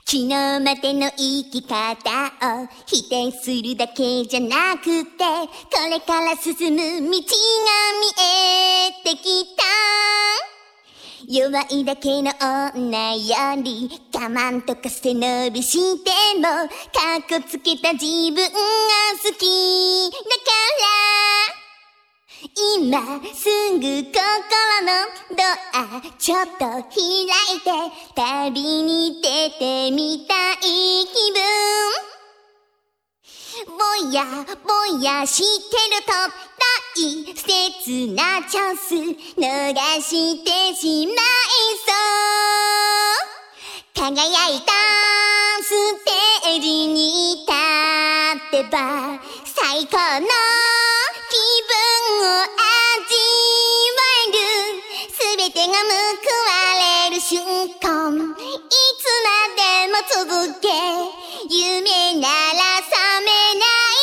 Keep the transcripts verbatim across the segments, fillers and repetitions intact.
昨日までの生き方を否定するだけじゃなくて、これから進む道が見えてきた。弱いだけの女より我慢とか背伸びしてもかっこつけた自分が好きだから今すぐ心のドアちょっと開いて旅に出てみたい気分ぼやぼやしてると大切なチャンス逃してしまいそう輝いたステージに立ってば最高の気分を味わえる全てが報われる瞬間いつまでも続け夢なら覚めない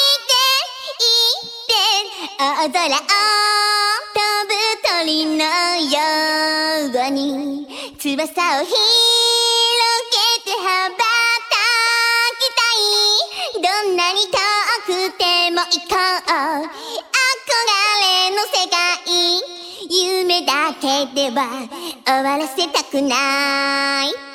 でいいって大空を飛ぶ鳥のように翼を広げて羽ばたきたいどんなに遠くても行こう憧れの世界夢だけでは終わらせたくない